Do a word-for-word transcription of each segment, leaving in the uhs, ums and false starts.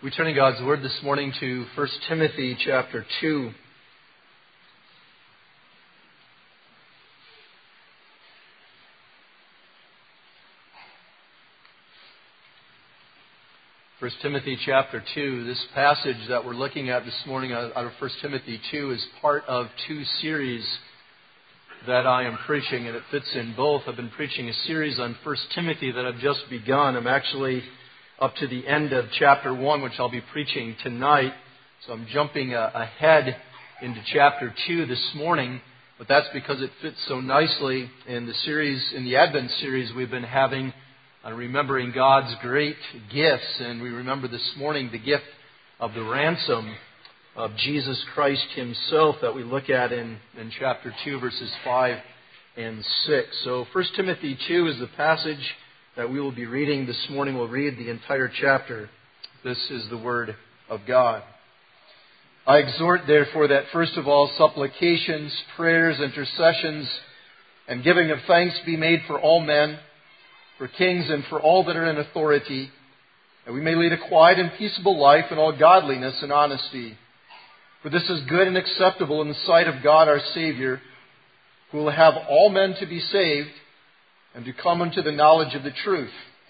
We turn in God's Word this morning to First Timothy chapter two. First Timothy chapter two. This passage that we're looking at this morning out of First Timothy two is part of two series that I am preaching, and it fits in both. I've been preaching a series on First Timothy that I've just begun. I'm actually up to the end of chapter one, which I'll be preaching tonight. So I'm jumping uh, ahead into chapter two this morning, but that's because it fits so nicely in the series, in the Advent series we've been having on remembering God's great gifts. And we remember this morning the gift of the ransom of Jesus Christ Himself that we look at in, in chapter two, verses five and six. So First Timothy two is the passage that we will be reading this morning. We'll read the entire chapter. This is the Word of God. I exhort, therefore, that first of all supplications, prayers, intercessions, and giving of thanks be made for all men, for kings, and for all that are in authority, that we may lead a quiet and peaceable life in all godliness and honesty. For this is good and acceptable in the sight of God our Savior, who will have all men to be saved and to come unto the knowledge of the truth.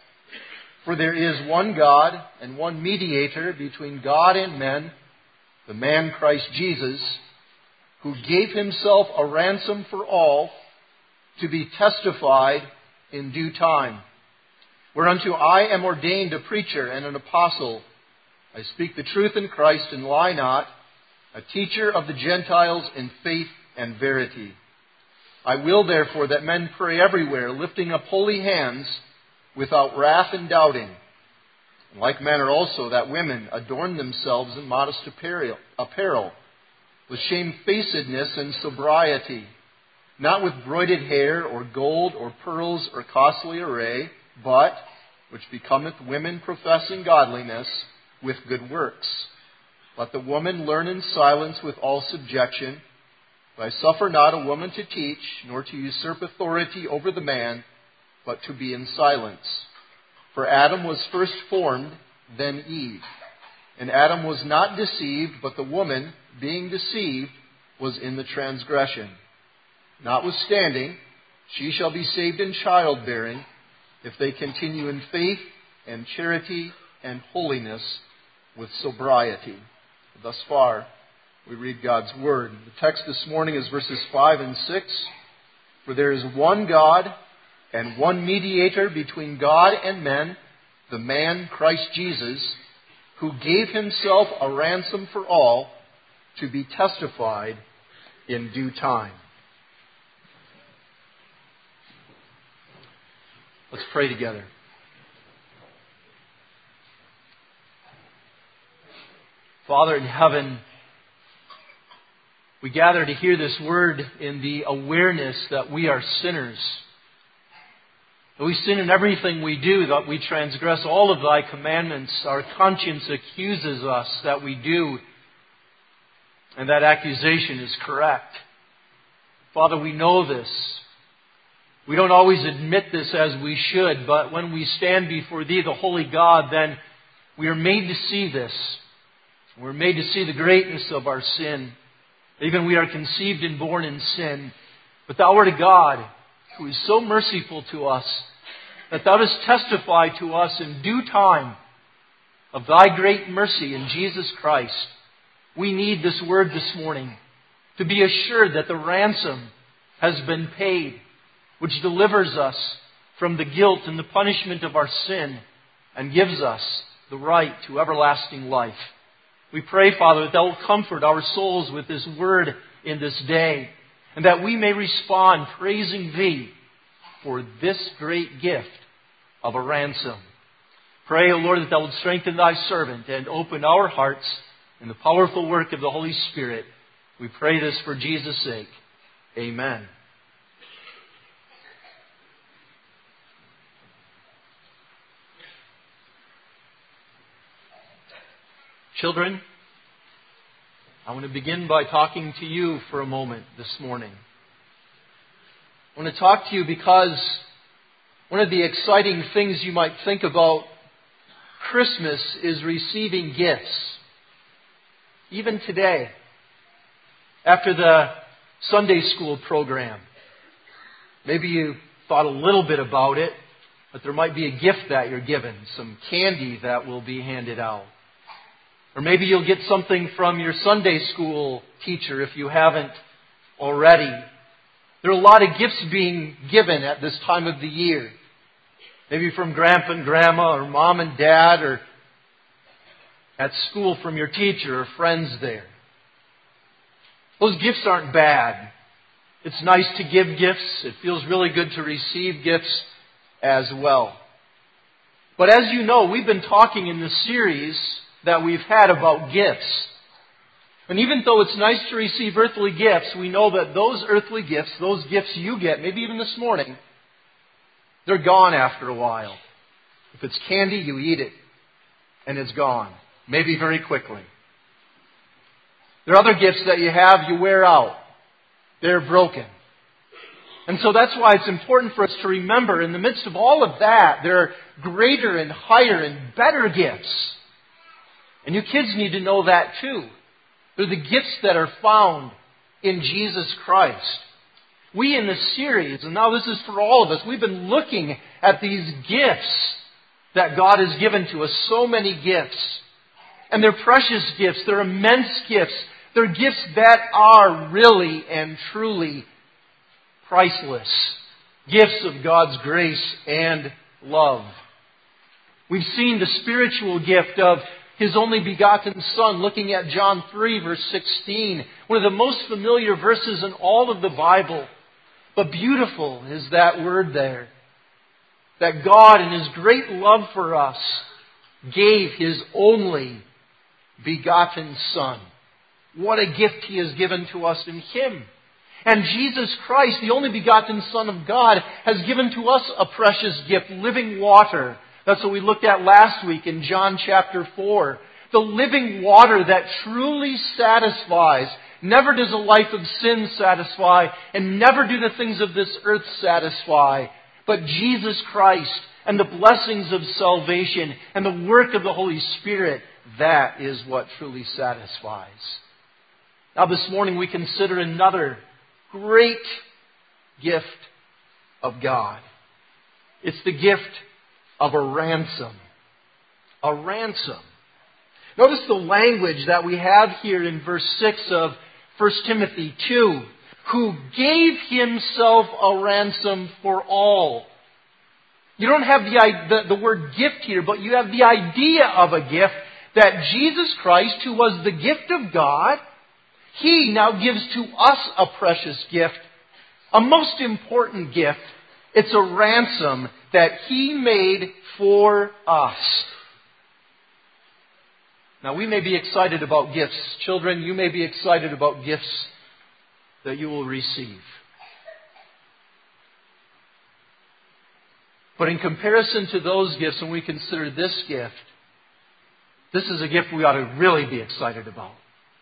For there is one God and one mediator between God and men, the man Christ Jesus, who gave Himself a ransom for all, to be testified in due time. Whereunto I am ordained a preacher and an apostle. I speak the truth in Christ and lie not, a teacher of the Gentiles in faith and verity. I will therefore that men pray everywhere, lifting up holy hands, without wrath and doubting. In like manner also that women adorn themselves in modest apparel, apparel with shamefacedness and sobriety, not with broided hair or gold or pearls or costly array, but, which becometh women professing godliness, with good works. Let the woman learn in silence with all subjection. For I suffer not a woman to teach, nor to usurp authority over the man, but to be in silence. For Adam was first formed, then Eve. And Adam was not deceived, but the woman, being deceived, was in the transgression. Notwithstanding, she shall be saved in childbearing, if they continue in faith and charity and holiness with sobriety. Thus far, we read God's Word. The text this morning is verses five and six. For there is one God and one mediator between God and men, the man Christ Jesus, who gave Himself a ransom for all, to be testified in due time. Let's pray together. Father in heaven, we gather to hear this word in the awareness that we are sinners. That we sin in everything we do, that we transgress all of Thy commandments. Our conscience accuses us that we do, and that accusation is correct. Father, we know this. We don't always admit this as we should, but when we stand before Thee, the Holy God, then we are made to see this. We're made to see the greatness of our sin. Even we are conceived and born in sin. But Thou art a God who is so merciful to us that Thou dost testify to us in due time of Thy great mercy in Jesus Christ. We need this word this morning to be assured that the ransom has been paid, which delivers us from the guilt and the punishment of our sin and gives us the right to everlasting life. We pray, Father, that Thou will comfort our souls with this word in this day, and that we may respond praising Thee for this great gift of a ransom. Pray, O Lord, that Thou wilt strengthen Thy servant and open our hearts in the powerful work of the Holy Spirit. We pray this for Jesus' sake. Amen. Children, I want to begin by talking to you for a moment this morning. I want to talk to you because one of the exciting things you might think about Christmas is receiving gifts. Even today, after the Sunday school program, maybe you thought a little bit about it, but there might be a gift that you're given, some candy that will be handed out. Or maybe you'll get something from your Sunday school teacher if you haven't already. There are a lot of gifts being given at this time of the year. Maybe from Grandpa and Grandma or Mom and Dad, or at school from your teacher or friends there. Those gifts aren't bad. It's nice to give gifts. It feels really good to receive gifts as well. But as you know, we've been talking in this series that we've had about gifts. And even though it's nice to receive earthly gifts, we know that those earthly gifts, those gifts you get, maybe even this morning, they're gone after a while. If it's candy, you eat it, and it's gone. Maybe very quickly. There are other gifts that you have, you wear out. They're broken. And so that's why it's important for us to remember, in the midst of all of that, there are greater and higher and better gifts. And you kids need to know that too. They're the gifts that are found in Jesus Christ. We in this series, and now this is for all of us, we've been looking at these gifts that God has given to us. So many gifts. And they're precious gifts. They're immense gifts. They're gifts that are really and truly priceless. Gifts of God's grace and love. We've seen the spiritual gift of His only begotten Son, looking at John three, verse sixteen. One of the most familiar verses in all of the Bible. But beautiful is that word there. That God, in His great love for us, gave His only begotten Son. What a gift He has given to us in Him. And Jesus Christ, the only begotten Son of God, has given to us a precious gift, living water. That's what we looked at last week in John chapter four. The living water that truly satisfies. Never does a life of sin satisfy, and never do the things of this earth satisfy. But Jesus Christ and the blessings of salvation and the work of the Holy Spirit, that is what truly satisfies. Now this morning we consider another great gift of God. It's the gift of a ransom. A ransom. Notice the language that we have here in verse six of First Timothy two. Who gave Himself a ransom for all. You don't have the, the, the word gift here, but you have the idea of a gift that Jesus Christ, who was the gift of God, He now gives to us a precious gift, a most important gift. It's a ransom that He made for us. Now, we may be excited about gifts. Children, you may be excited about gifts that you will receive. But in comparison to those gifts, when we consider this gift, this is a gift we ought to really be excited about.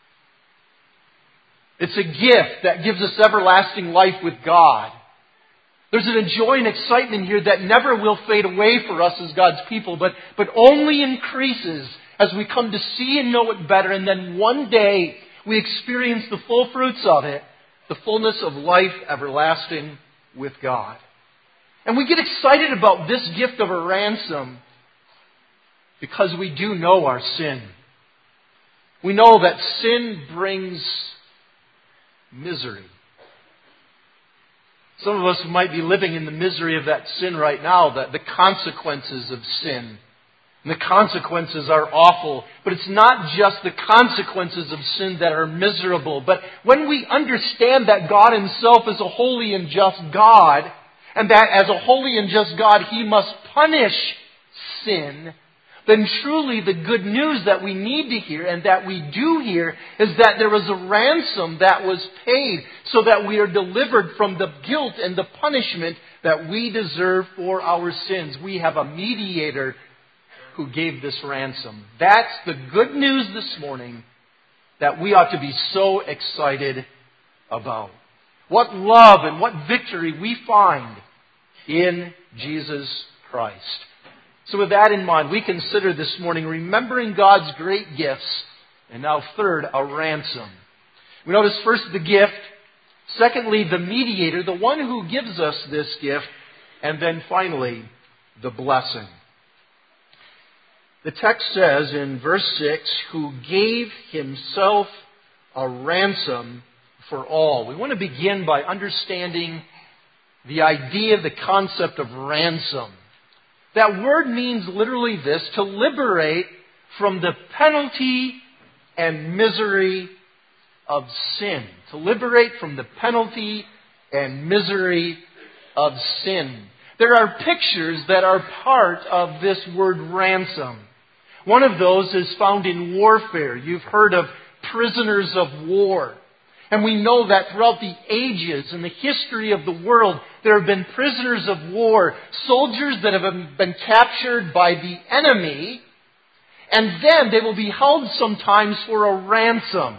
It's a gift that gives us everlasting life with God. There's a joy and excitement here that never will fade away for us as God's people, but, but only increases as we come to see and know it better, and then one day we experience the full fruits of it, the fullness of life everlasting with God. And we get excited about this gift of a ransom because we do know our sin. We know that sin brings misery. Some of us might be living in the misery of that sin right now, that the consequences of sin. And the consequences are awful. But it's not just the consequences of sin that are miserable. But when we understand that God Himself is a holy and just God, and that as a holy and just God He must punish sin, then truly the good news that we need to hear, and that we do hear, is that there was a ransom that was paid so that we are delivered from the guilt and the punishment that we deserve for our sins. We have a mediator who gave this ransom. That's the good news this morning that we ought to be so excited about. What love and what victory we find in Jesus Christ. So with that in mind, we consider this morning remembering God's great gifts, and now third, a ransom. We notice first the gift, secondly, the mediator, the one who gives us this gift, and then finally, the blessing. The text says in verse six, who gave himself a ransom for all. We want to begin by understanding the idea, the concept of ransom. That word means literally this, to liberate from the penalty and misery of sin. To liberate from the penalty and misery of sin. There are pictures that are part of this word ransom. One of those is found in warfare. You've heard of prisoners of war. And we know that throughout the ages and the history of the world, there have been prisoners of war, soldiers that have been captured by the enemy, and then they will be held sometimes for a ransom.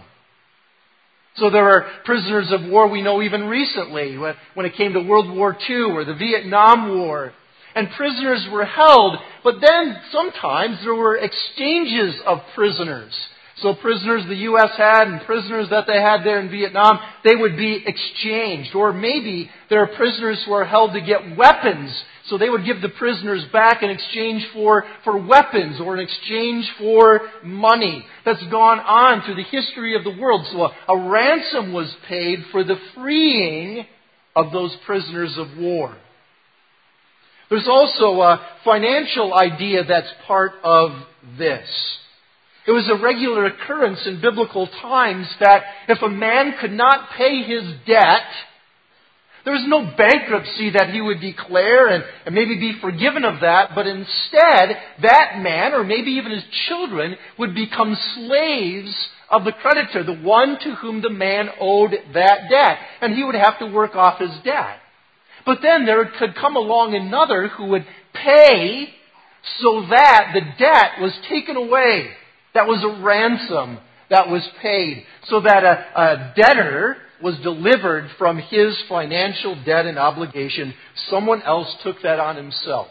So there are prisoners of war we know even recently, when it came to World War Two or the Vietnam War. And prisoners were held, but then sometimes there were exchanges of prisoners. So prisoners the U S had and prisoners that they had there in Vietnam, they would be exchanged. Or maybe there are prisoners who are held to get weapons. So they would give the prisoners back in exchange for, for weapons or in exchange for money. That's gone on through the history of the world. So a, a ransom was paid for the freeing of those prisoners of war. There's also a financial idea that's part of this. It was a regular occurrence in biblical times that if a man could not pay his debt, there was no bankruptcy that he would declare and, and maybe be forgiven of that, but instead that man, or maybe even his children, would become slaves of the creditor, the one to whom the man owed that debt, and he would have to work off his debt. But then there could come along another who would pay so that the debt was taken away. That was a ransom that was paid, so that a, a debtor was delivered from his financial debt and obligation. Someone else took that on himself.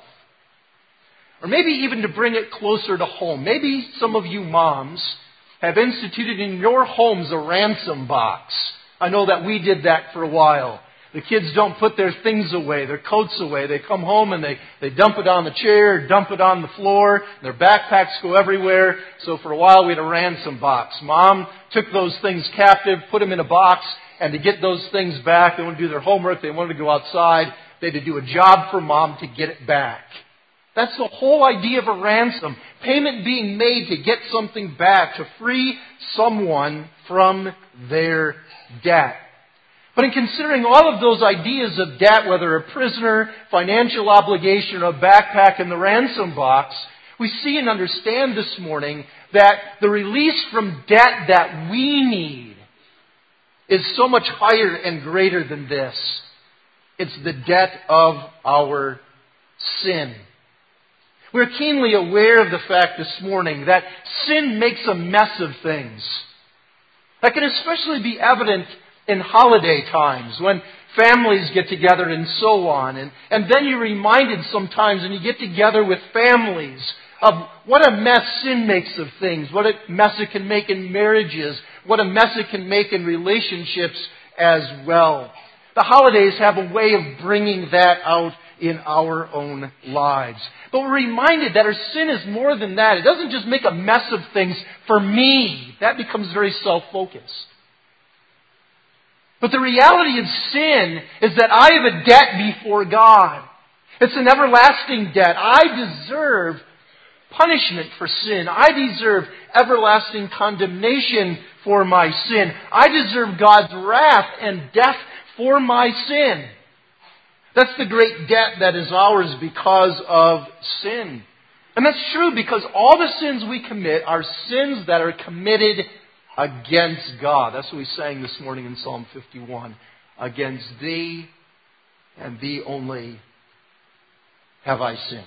Or maybe even to bring it closer to home. Maybe some of you moms have instituted in your homes a ransom box. I know that we did that for a while. The kids don't put their things away, their coats away. They come home and they, they dump it on the chair, dump it on the floor. Their backpacks go everywhere. So for a while we had a ransom box. Mom took those things captive, put them in a box, and to get those things back, they wanted to do their homework, they wanted to go outside, they had to do a job for Mom to get it back. That's the whole idea of a ransom. Payment being made to get something back, to free someone from their debt. But in considering all of those ideas of debt, whether a prisoner, financial obligation, or a backpack in the ransom box, we see and understand this morning that the release from debt that we need is so much higher and greater than this. It's the debt of our sin. We're keenly aware of the fact this morning that sin makes a mess of things. That can especially be evident in holiday times when families get together and so on. And, and then you're reminded sometimes when you get together with families of what a mess sin makes of things, what a mess it can make in marriages, what a mess it can make in relationships as well. The holidays have a way of bringing that out in our own lives. But we're reminded that our sin is more than that. It doesn't just make a mess of things for me. That becomes very self-focused. But the reality of sin is that I have a debt before God. It's an everlasting debt. I deserve punishment for sin. I deserve everlasting condemnation for my sin. I deserve God's wrath and death for my sin. That's the great debt that is ours because of sin. And that's true because all the sins we commit are sins that are committed against God. That's what we sang this morning in Psalm fifty-one. Against thee and thee only have I sinned.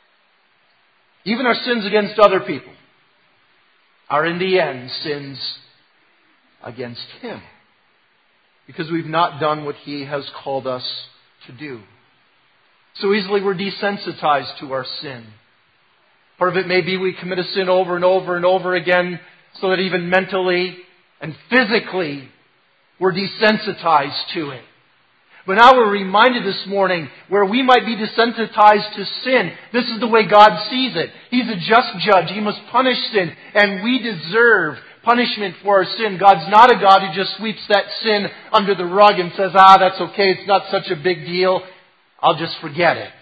Even our sins against other people are in the end sins against Him. Because we've not done what He has called us to do. So easily we're desensitized to our sin. Part of it may be we commit a sin over and over and over again so that even mentally and physically we're desensitized to it. But now we're reminded this morning where we might be desensitized to sin. This is the way God sees it. He's a just judge. He must punish sin. And we deserve punishment for our sin. God's not a God who just sweeps that sin under the rug and says, ah, that's okay. It's not such a big deal. I'll just forget it.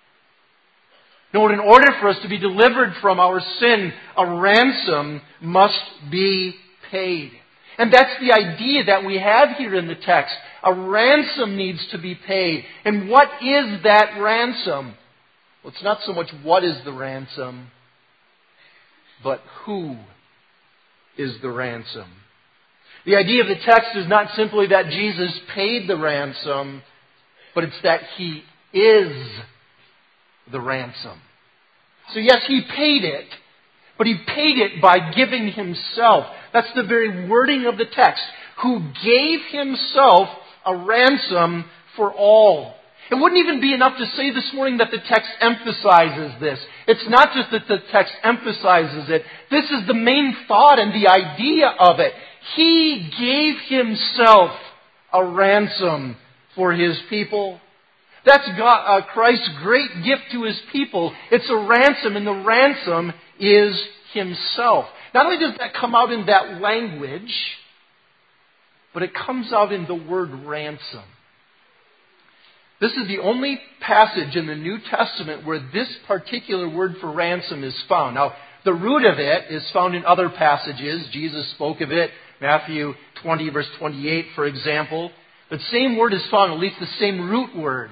No, in order for us to be delivered from our sin, a ransom must be paid. And that's the idea that we have here in the text. A ransom needs to be paid. And what is that ransom? Well, it's not so much what is the ransom, but who is the ransom. The idea of the text is not simply that Jesus paid the ransom, but it's that He is the ransom. So yes, He paid it, but He paid it by giving Himself. That's the very wording of the text. Who gave Himself a ransom for all. It wouldn't even be enough to say this morning that the text emphasizes this. It's not just that the text emphasizes it. This is the main thought and the idea of it. He gave Himself a ransom for His people. That's God, uh, Christ's great gift to His people. It's a ransom, and the ransom is Himself. Not only does that come out in that language, but it comes out in the word ransom. This is the only passage in the New Testament where this particular word for ransom is found. Now, the root of it is found in other passages. Jesus spoke of it, Matthew twenty, verse twenty-eight, for example. The same word is found, at least the same root word.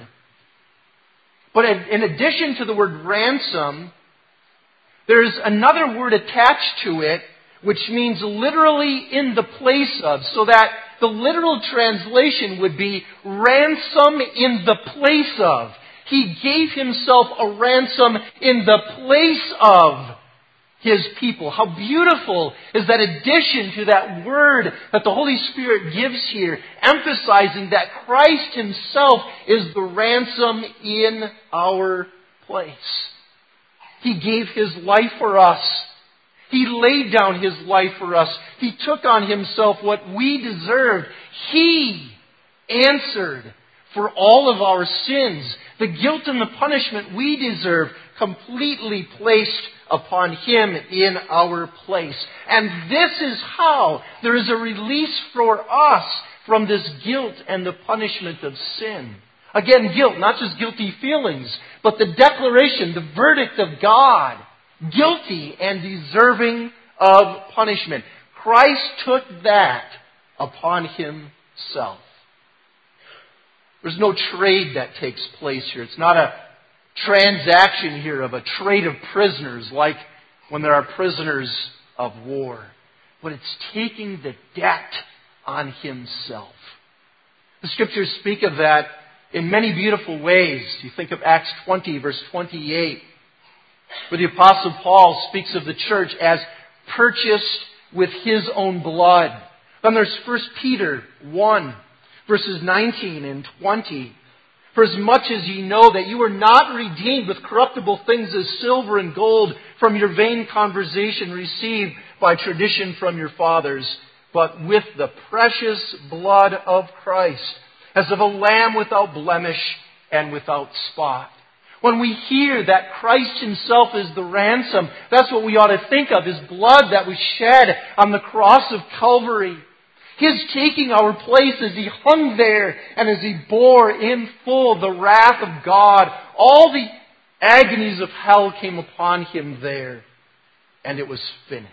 But in addition to the word ransom, there's another word attached to it, which means literally in the place of, so that the literal translation would be ransom in the place of. He gave Himself a ransom in the place of His people. How beautiful is that addition to that word that the Holy Spirit gives here, emphasizing that Christ Himself is the ransom in our place. He gave His life for us. He laid down His life for us. He took on Himself what we deserved. He answered for all of our sins. The guilt and the punishment we deserve, completely placed upon Him in our place. And this is how there is a release for us from this guilt and the punishment of sin. Again, guilt, not just guilty feelings, but the declaration, the verdict of God. Guilty and deserving of punishment. Christ took that upon Himself. There's no trade that takes place here. It's not a transaction here of a trade of prisoners like when there are prisoners of war. But it's taking the debt on Himself. The Scriptures speak of that in many beautiful ways. You think of Acts twenty, verse twenty-eight. Where the Apostle Paul speaks of the church as purchased with His own blood. Then there's First Peter one, verses nineteen and twenty. For as much as ye know that you were not redeemed with corruptible things as silver and gold from your vain conversation received by tradition from your fathers, but with the precious blood of Christ, as of a lamb without blemish and without spot. When we hear that Christ Himself is the ransom, that's what we ought to think of, His blood that was shed on the cross of Calvary. His taking our place as He hung there and as He bore in full the wrath of God. All the agonies of hell came upon Him there, and it was finished.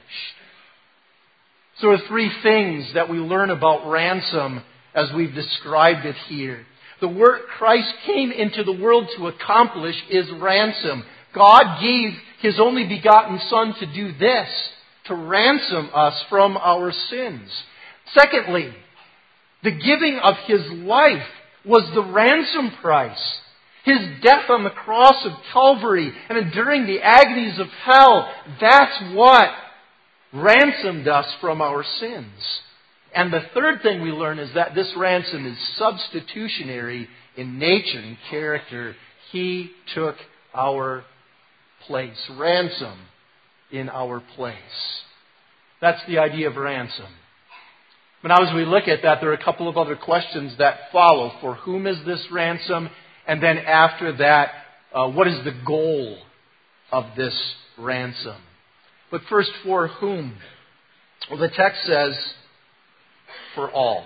So there are three things that we learn about ransom as we've described it here. The work Christ came into the world to accomplish is ransom. God gave His only begotten Son to do this, to ransom us from our sins. Secondly, the giving of His life was the ransom price. His death on the cross of Calvary and enduring the agonies of hell, that's what ransomed us from our sins. And the third thing we learn is that this ransom is substitutionary in nature and character. He took our place. Ransom in our place. That's the idea of ransom. But now as we look at that, there are a couple of other questions that follow. For whom is this ransom? And then after that, uh, what is the goal of this ransom? But first, for whom? Well, the text says, for all.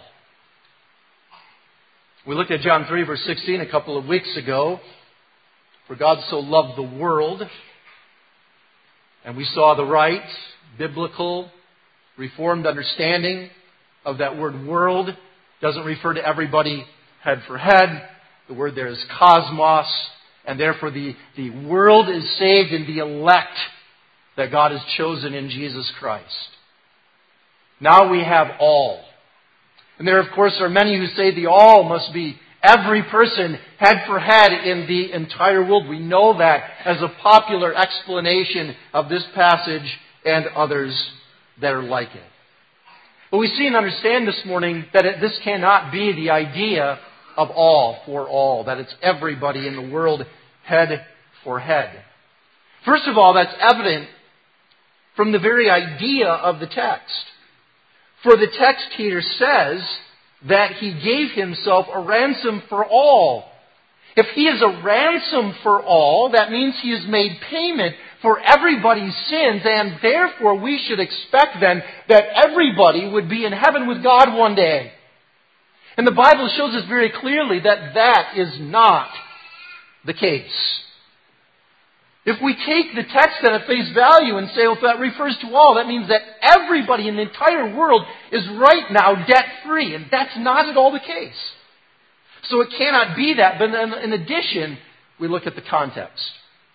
We looked at John three, verse sixteen a couple of weeks ago. For God so loved the world. And we saw the right, biblical, reformed understanding of that word world. Doesn't refer to everybody head for head. The word there is cosmos. And therefore the, the world is saved in the elect that God has chosen in Jesus Christ. Now we have all. And there, of course, are many who say the all must be every person head for head in the entire world. We know that as a popular explanation of this passage and others that are like it. But we see and understand this morning that it, this cannot be the idea of all for all, that it's everybody in the world head for head. First of all, that's evident from the very idea of the text. For the text here says that He gave Himself a ransom for all. If He is a ransom for all, that means He has made payment for everybody's sins, and therefore we should expect then that everybody would be in heaven with God one day. And the Bible shows us very clearly that that is not the case. If we take the text then at face value and say, well, if that refers to all, that means that everybody in the entire world is right now debt-free. And that's not at all the case. So it cannot be that. But in addition, we look at the context.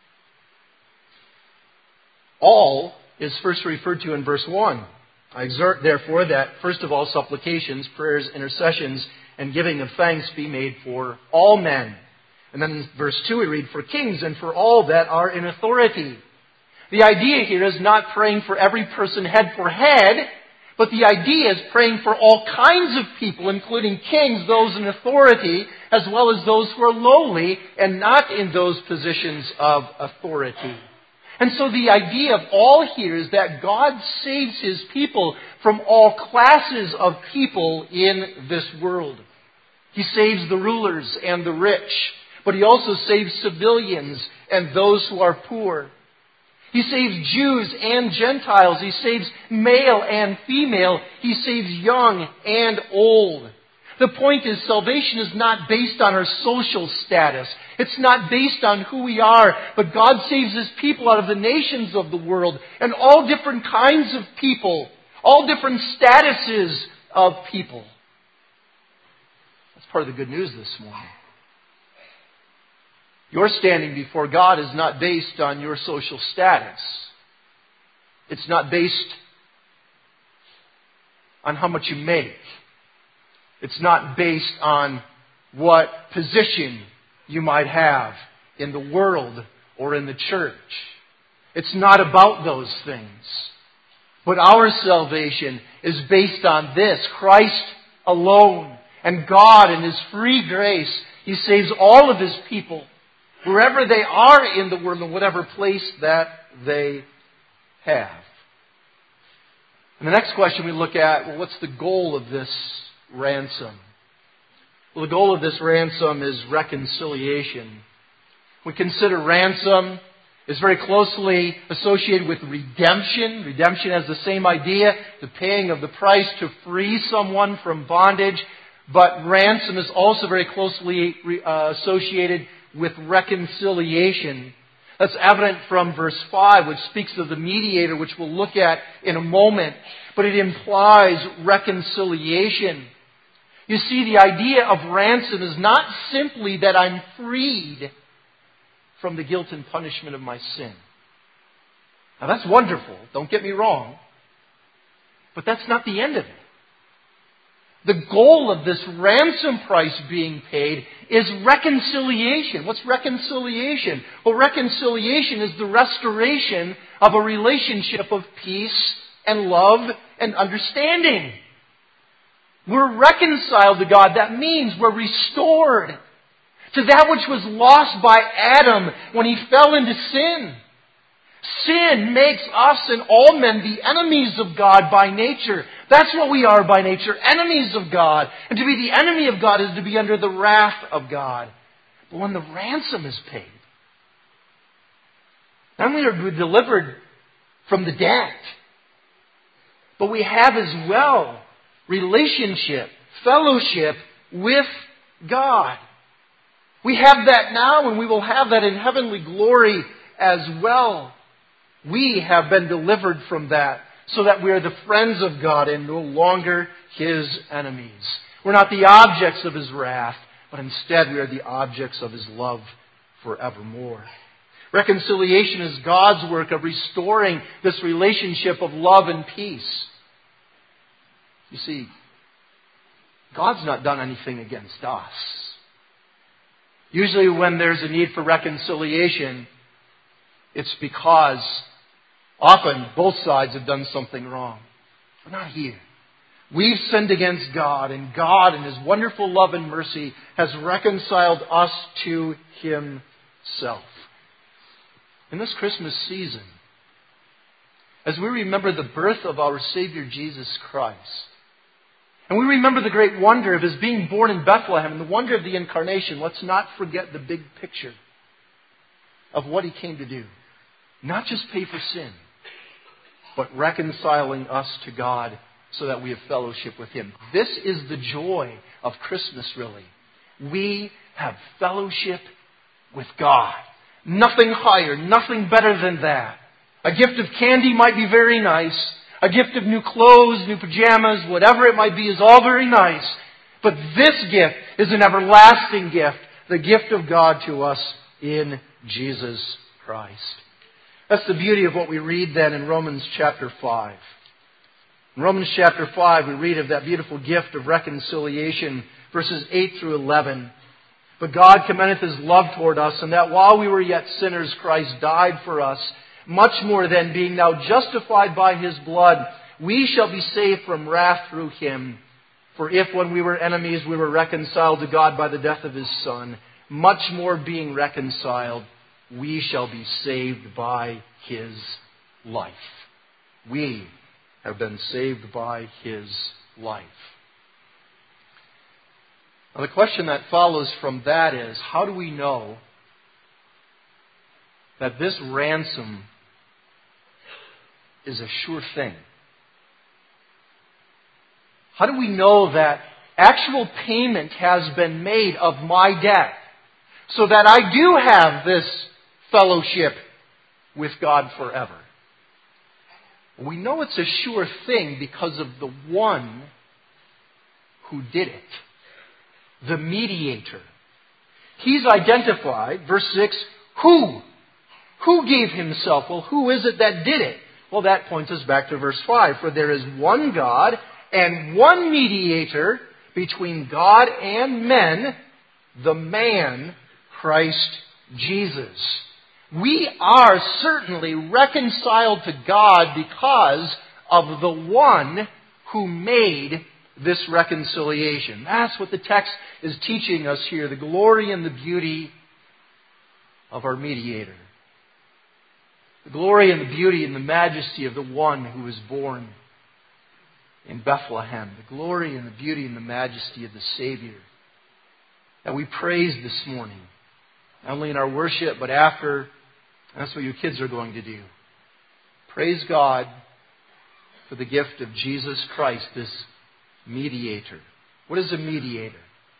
All is first referred to in verse one. I exhort, therefore, that first of all, supplications, prayers, intercessions, and giving of thanks be made for all men. And then in verse two we read, for kings and for all that are in authority. The idea here is not praying for every person head for head, but the idea is praying for all kinds of people, including kings, those in authority, as well as those who are lowly and not in those positions of authority. And so the idea of all here is that God saves His people from all classes of people in this world. He saves the rulers and the rich, but He also saves civilians and those who are poor. He saves Jews and Gentiles. He saves male and female. He saves young and old. The point is, salvation is not based on our social status. It's not based on who we are, but God saves His people out of the nations of the world and all different kinds of people, all different statuses of people. That's part of the good news this morning. Your standing before God is not based on your social status. It's not based on how much you make. It's not based on what position you might have in the world or in the church. It's not about those things. But our salvation is based on this, Christ alone. And God in His free grace, He saves all of His people, wherever they are in the world, in whatever place that they have. And the next question we look at, well, what's the goal of this ransom? Well, the goal of this ransom is reconciliation. We consider ransom is very closely associated with redemption. Redemption has the same idea, the paying of the price to free someone from bondage. But ransom is also very closely uh, associated with reconciliation. That's evident from verse five, which speaks of the mediator, which we'll look at in a moment. But it implies reconciliation. You see, the idea of ransom is not simply that I'm freed from the guilt and punishment of my sin. Now that's wonderful, don't get me wrong. But that's not the end of it. The goal of this ransom price being paid is reconciliation. What's reconciliation? Well, reconciliation is the restoration of a relationship of peace and love and understanding. We're reconciled to God. That means we're restored to that which was lost by Adam when he fell into sin. Sin makes us and all men the enemies of God by nature. That's what we are by nature, enemies of God. And to be the enemy of God is to be under the wrath of God. But when the ransom is paid, not only are we delivered from the debt, but we have as well relationship, fellowship with God. We have that now, and we will have that in heavenly glory as well. We have been delivered from that so that we are the friends of God and no longer His enemies. We're not the objects of His wrath, but instead we are the objects of His love forevermore. Reconciliation is God's work of restoring this relationship of love and peace. You see, God's not done anything against us. Usually when there's a need for reconciliation, it's because often both sides have done something wrong. But not here. We've sinned against God, and God in His wonderful love and mercy has reconciled us to Himself. In this Christmas season, as we remember the birth of our Savior Jesus Christ, and we remember the great wonder of His being born in Bethlehem and the wonder of the incarnation, let's not forget the big picture of what He came to do. Not just pay for sin, but reconciling us to God so that we have fellowship with Him. This is the joy of Christmas, really. We have fellowship with God. Nothing higher, nothing better than that. A gift of candy might be very nice. A gift of new clothes, new pajamas, whatever it might be is all very nice. But this gift is an everlasting gift. The gift of God to us in Jesus Christ. That's the beauty of what we read then in Romans chapter five. In Romans chapter five we read of that beautiful gift of reconciliation, verses eight through eleven. But God commendeth His love toward us, and that while we were yet sinners, Christ died for us. Much more then, being now justified by His blood, we shall be saved from wrath through Him. For if when we were enemies we were reconciled to God by the death of His Son, much more being reconciled, we shall be saved by His life. We have been saved by His life. Now the question that follows from that is, how do we know that this ransom is a sure thing? How do we know that actual payment has been made of my debt so that I do have this fellowship with God forever? We know it's a sure thing because of the one who did it. The mediator. He's identified, verse six, who? Who gave Himself? Well, who is it that did it? Well, that points us back to verse five. For there is one God and one mediator between God and men, the man, Christ Jesus. We are certainly reconciled to God because of the one who made this reconciliation. That's what the text is teaching us here, the glory and the beauty of our mediator. The glory and the beauty and the majesty of the one who was born in Bethlehem. The glory and the beauty and the majesty of the Savior that we praise this morning. Not only in our worship, but after. That's what your kids are going to do. Praise God for the gift of Jesus Christ, this mediator. What is a mediator?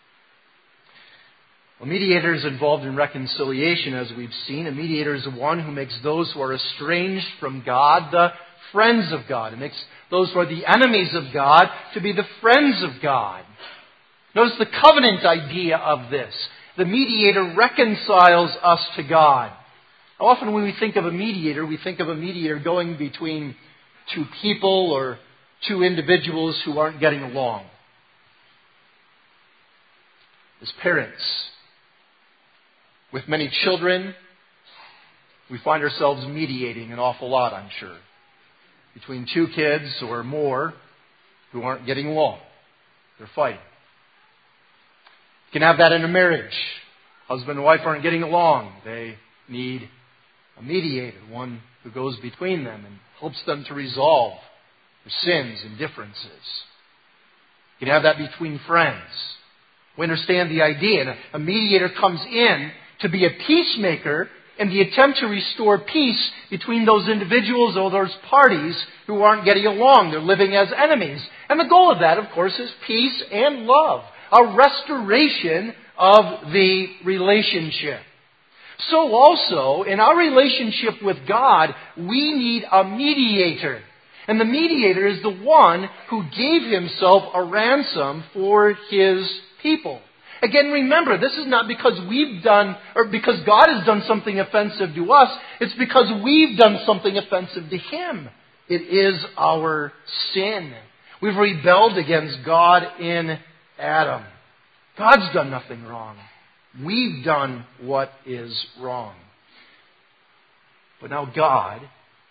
A mediator is involved in reconciliation, as we've seen. A mediator is one who makes those who are estranged from God the friends of God. It makes those who are the enemies of God to be the friends of God. Notice the covenant idea of this. The mediator reconciles us to God. Often when we think of a mediator, we think of a mediator going between two people or two individuals who aren't getting along. As parents, with many children, we find ourselves mediating an awful lot, I'm sure, between two kids or more who aren't getting along. They're fighting. You can have that in a marriage. Husband and wife aren't getting along. They need a mediator, one who goes between them and helps them to resolve their sins and differences. You can have that between friends. We understand the idea. And a mediator comes in to be a peacemaker in the attempt to restore peace between those individuals or those parties who aren't getting along. They're living as enemies. And the goal of that, of course, is peace and love. A restoration of the relationship. So also, in our relationship with God, we need a mediator. And the mediator is the one who gave himself a ransom for his people. Again, remember, this is not because we've done, or because God has done something offensive to us. It's because we've done something offensive to Him. It is our sin. We've rebelled against God in Adam. God's done nothing wrong. We've done what is wrong. But now God,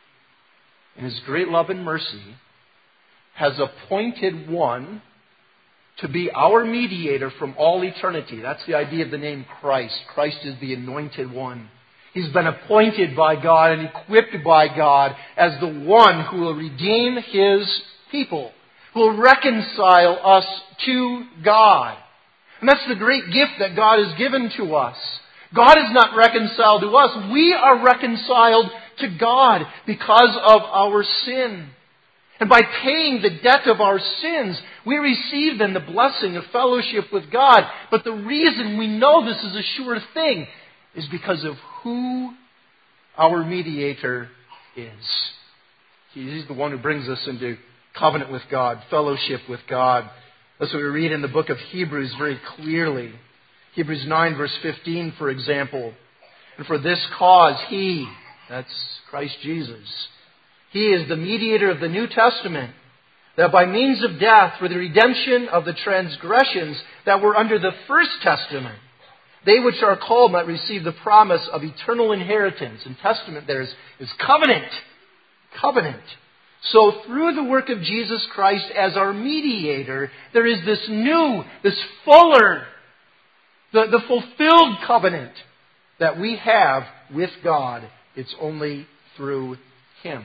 in His great love and mercy, has appointed one to be our mediator from all eternity. That's the idea of the name Christ. Christ is the anointed one. He's been appointed by God and equipped by God as the one who will redeem His people, who will reconcile us to God. And that's the great gift that God has given to us. God is not reconciled to us. We are reconciled to God because of our sin. And by paying the debt of our sins, we receive then the blessing of fellowship with God. But the reason we know this is a sure thing is because of who our mediator is. He's the one who brings us into covenant with God, fellowship with God. That's what we read in the book of Hebrews very clearly. Hebrews nine verse fifteen, for example. And for this cause He, that's Christ Jesus, He is the mediator of the New Testament, that by means of death, for the redemption of the transgressions that were under the first testament, they which are called might receive the promise of eternal inheritance. And testament there is, is covenant. Covenant. So through the work of Jesus Christ as our mediator, there is this new, this fuller, the, the fulfilled covenant that we have with God. It's only through Him.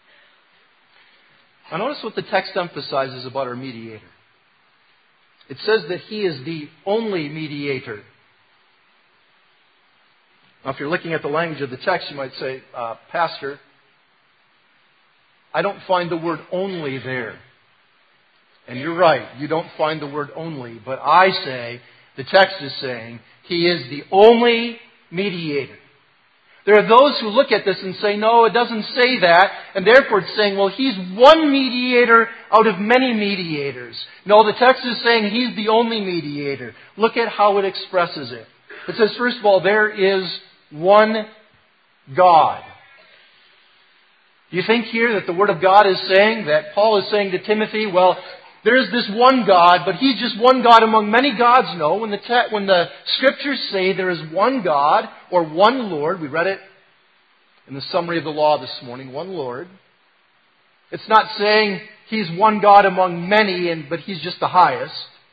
Now notice what the text emphasizes about our mediator. It says that He is the only mediator. Now if you're looking at the language of the text, you might say, uh, Pastor, I don't find the word only there. And you're right, you don't find the word only. But I say, the text is saying, He is the only mediator. There are those who look at this and say, no, it doesn't say that. And therefore it's saying, well, He's one mediator out of many mediators. No, the text is saying He's the only mediator. Look at how it expresses it. It says, first of all, there is one God. Do you think here that the Word of God is saying, that Paul is saying to Timothy, well, there is this one God, but He's just one God among many gods? No, when the te- when the Scriptures say there is one God or one Lord, we read it in the summary of the law this morning, one Lord. It's not saying He's one God among many, and but He's just the highest.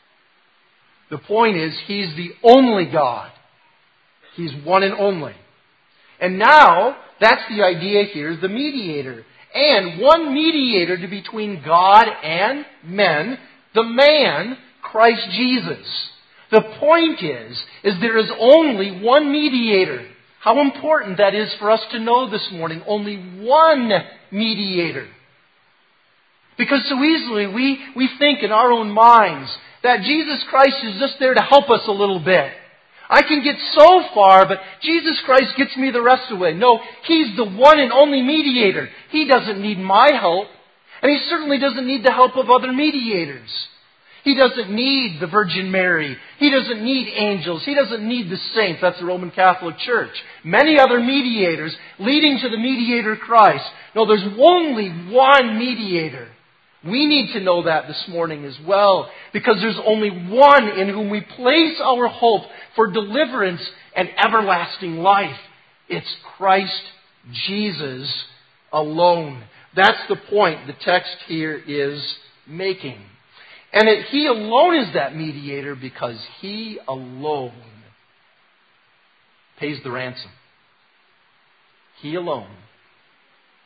The point is, He's the only God. He's one and only. And now, that's the idea here, the mediator. And one mediator to between God and men, the man, Christ Jesus. The point is, is there is only one mediator. How important that is for us to know this morning. Only one mediator. Because so easily we, we think in our own minds that Jesus Christ is just there to help us a little bit. I can get so far, but Jesus Christ gets me the rest of the way. No, He's the one and only mediator. He doesn't need my help. And He certainly doesn't need the help of other mediators. He doesn't need the Virgin Mary. He doesn't need angels. He doesn't need the saints. That's the Roman Catholic Church. Many other mediators leading to the mediator Christ. No, there's only one mediator. We need to know that this morning as well, because there's only one in whom we place our hope for deliverance and everlasting life. It's Christ Jesus alone. That's the point the text here is making. And it, He alone is that mediator because He alone pays the ransom. He alone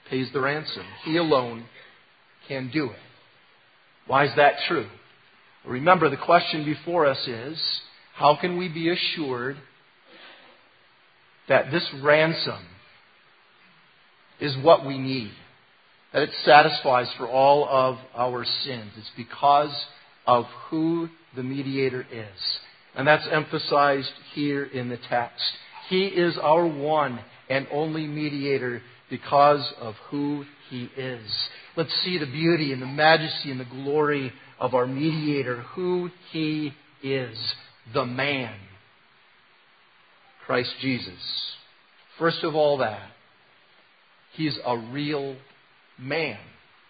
pays the ransom. He alone can do it. Why is that true? Remember, the question before us is, how can we be assured that this ransom is what we need? That it satisfies for all of our sins. It's because of who the mediator is. And that's emphasized here in the text. He is our one and only mediator because of who He is. Let's see the beauty and the majesty and the glory of our mediator, who He is, the man, Christ Jesus. First of all that, He's a real man.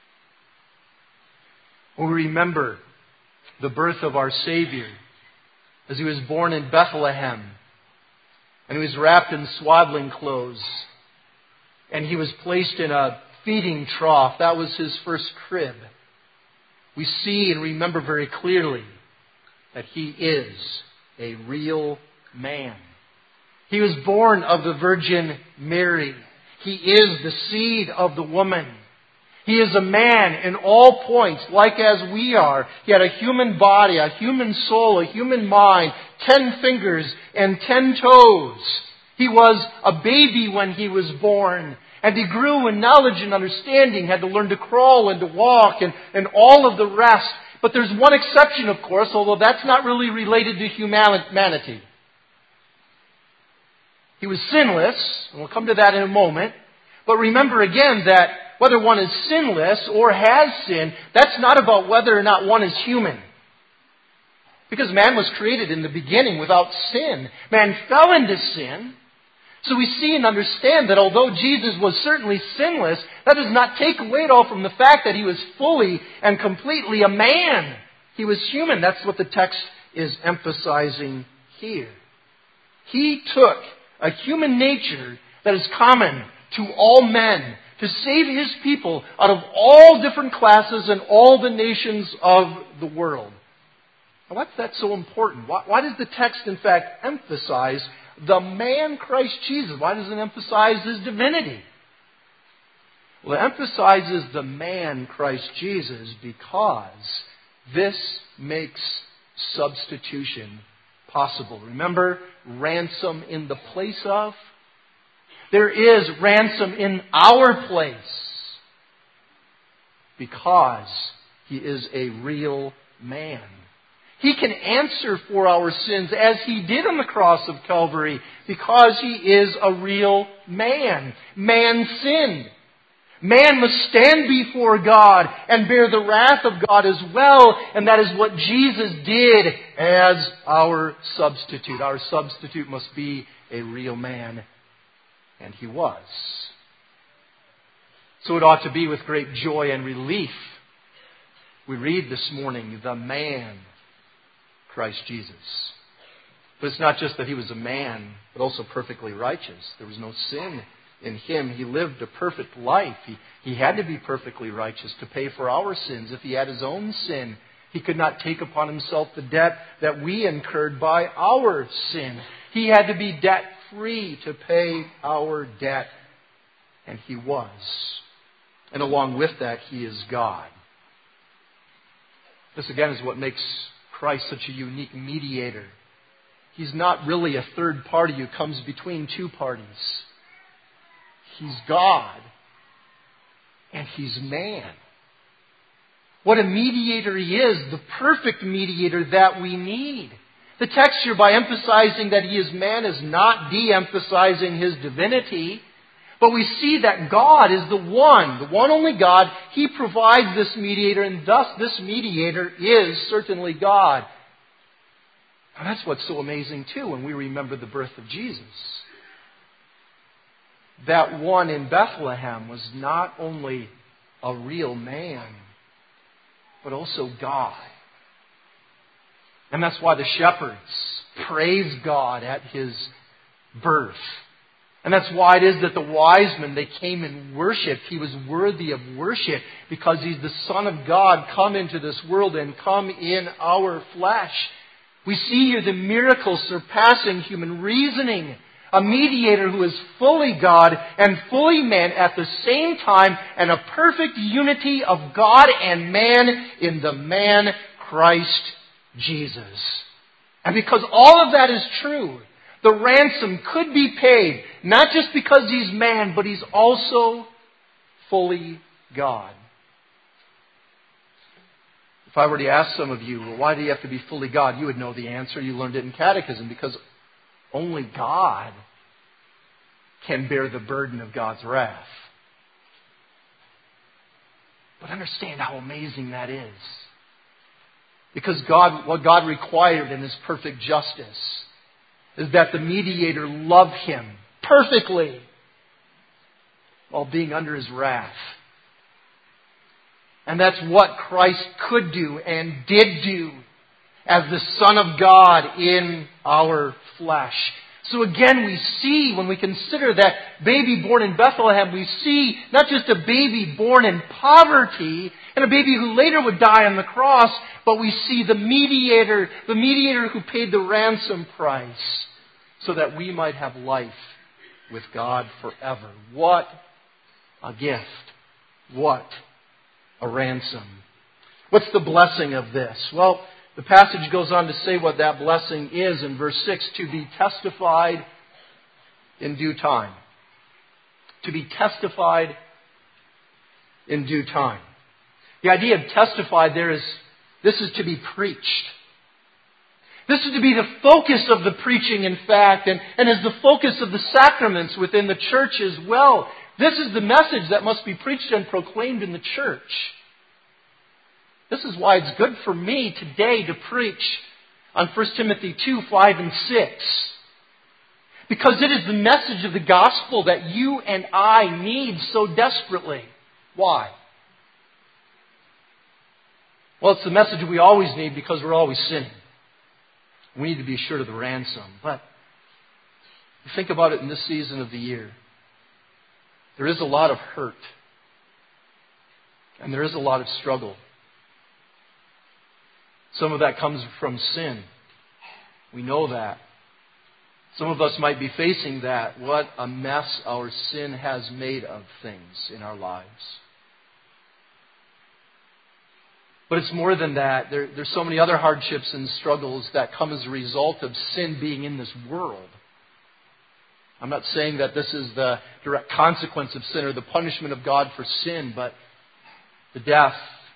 When we remember the birth of our Savior, as He was born in Bethlehem, and He was wrapped in swaddling clothes, and He was placed in a feeding trough. That was His first crib. We see and remember very clearly that He is a real man. He was born of the Virgin Mary. He is the seed of the woman. He is a man in all points, like as we are. He had a human body, a human soul, a human mind, ten fingers and ten toes. He was a baby when He was born. And He grew in knowledge and understanding, had to learn to crawl and to walk and, and all of the rest. But there's one exception, of course, although that's not really related to humanity. He was sinless, and we'll come to that in a moment. But remember again that whether one is sinless or has sinned, that's not about whether or not one is human. Because man was created in the beginning without sin. Man fell into sin. So we see and understand that although Jesus was certainly sinless, that does not take away at all from the fact that He was fully and completely a man. He was human. That's what the text is emphasizing here. He took a human nature that is common to all men to save His people out of all different classes and all the nations of the world. Now, why's that so important? Why, why does the text, in fact, emphasize the man Christ Jesus? Why does it emphasize His divinity? Well, it emphasizes the man Christ Jesus because this makes substitution possible. Remember, ransom in the place of? There is ransom in our place because He is a real man. He can answer for our sins as He did on the cross of Calvary because He is a real man. Man sinned. Man must stand before God and bear the wrath of God as well, and that is what Jesus did as our substitute. Our substitute must be a real man, and He was. So it ought to be with great joy and relief we read this morning, the man Christ Jesus. But it's not just that He was a man, but also perfectly righteous. There was no sin in Him. He lived a perfect life. He, he had to be perfectly righteous to pay for our sins. If He had His own sin, He could not take upon Himself the debt that we incurred by our sin. He had to be debt-free to pay our debt. And He was. And along with that, He is God. This again is what makes Christ such a unique mediator. He's not really a third party who comes between two parties. He's God, and He's man. What a mediator He is, the perfect mediator that we need. The text here, by emphasizing that He is man, is not de-emphasizing His divinity. But we see that God is the one, the one only God. He provides this mediator, and thus this mediator is certainly God. And that's what's so amazing too when we remember the birth of Jesus. That one in Bethlehem was not only a real man, but also God. And that's why the shepherds praise God at His birth. And that's why it is that the wise men, they came and worshiped. He was worthy of worship because He's the Son of God come into this world and come in our flesh. We see here the miracle surpassing human reasoning. A mediator who is fully God and fully man at the same time, and a perfect unity of God and man in the man Christ Jesus. And because all of that is true, the ransom could be paid, not just because He's man, but He's also fully God. If I were to ask some of you, well, why do you have to be fully God? You would know the answer. You learned it in catechism. Because only God can bear the burden of God's wrath. But understand how amazing that is. Because God, what God required in His perfect justice is that the mediator love Him perfectly while being under His wrath. And that's what Christ could do and did do as the Son of God in our flesh. So again, we see, when we consider that baby born in Bethlehem, we see not just a baby born in poverty and a baby who later would die on the cross, but we see the mediator, the mediator who paid the ransom price so that we might have life with God forever. What a gift. What a ransom. What's the blessing of this? Well, the passage goes on to say what that blessing is in verse six, to be testified in due time. To be testified in due time. The idea of testified there is, this is to be preached. This is to be the focus of the preaching, in fact, and, and is the focus of the sacraments within the church as well. This is the message that must be preached and proclaimed in the church. This is why it's good for me today to preach on First Timothy two, five, and six. Because it is the message of the gospel that you and I need so desperately. Why? Well, it's the message we always need because we're always sinning. We need to be assured of the ransom. But think about it in this season of the year. There is a lot of hurt. And there is a lot of struggle. Some of that comes from sin. We know that. Some of us might be facing that. What a mess our sin has made of things in our lives. But it's more than that. There, there's so many other hardships and struggles that come as a result of sin being in this world. I'm not saying that this is the direct consequence of sin or the punishment of God for sin, but the death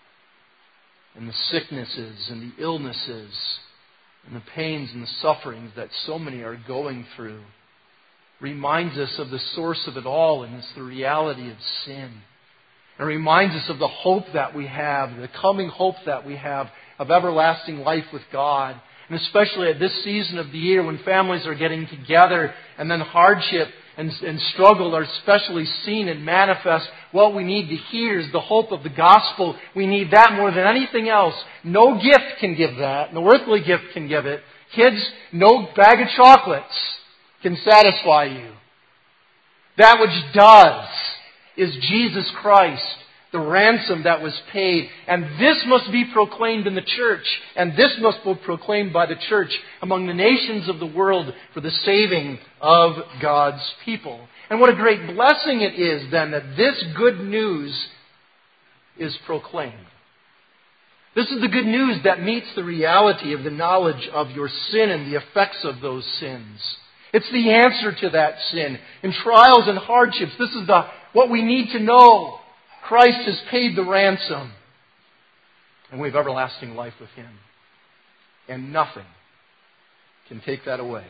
and the sicknesses and the illnesses and the pains and the sufferings that so many are going through reminds us of the source of it all, and it's the reality of sin. It reminds us of the hope that we have, the coming hope that we have of everlasting life with God. And especially at this season of the year when families are getting together and then hardship and, and struggle are especially seen and manifest, what we need to hear is the hope of the gospel. We need that more than anything else. No gift can give that. No earthly gift can give it. Kids, no bag of chocolates can satisfy you. That which does is Jesus Christ, the ransom that was paid. And this must be proclaimed in the church. And this must be proclaimed by the church among the nations of the world for the saving of God's people. And what a great blessing it is then that this good news is proclaimed. This is the good news that meets the reality of the knowledge of your sin and the effects of those sins. It's the answer to that sin. In trials and hardships, this is the what we need to know. Christ has paid the ransom. And we have everlasting life with Him. And nothing can take that away.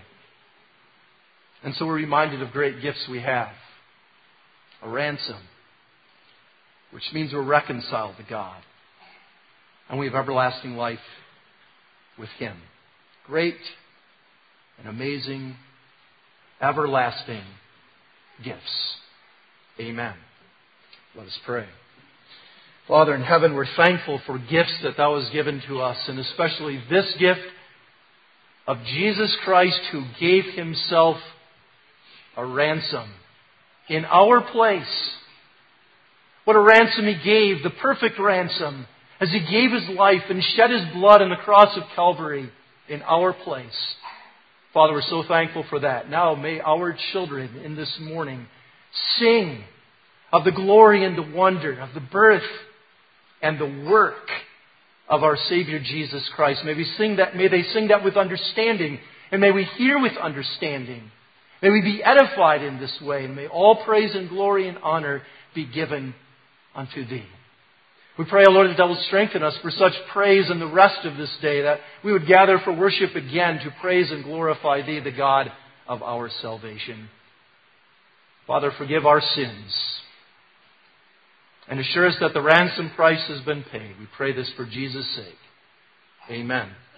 And so we're reminded of great gifts we have. A ransom, which means we're reconciled to God. And we have everlasting life with Him. Great and amazing, everlasting gifts. Amen. Let us pray. Father in heaven, we're thankful for gifts that Thou hast given to us, and especially this gift of Jesus Christ who gave Himself a ransom in our place. What a ransom He gave, the perfect ransom, as He gave His life and shed His blood on the cross of Calvary in our place. Father, we're so thankful for that. Now may our children in this morning sing of the glory and the wonder of the birth and the work of our Savior Jesus Christ. May we sing that, may they sing that with understanding, and may we hear with understanding. May we be edified in this way, and may all praise and glory and honor be given unto Thee. We pray, O Lord, that Thou wilt strengthen us for such praise in the rest of this day, that we would gather for worship again to praise and glorify Thee, the God of our salvation. Father, forgive our sins and assure us that the ransom price has been paid. We pray this for Jesus' sake. Amen.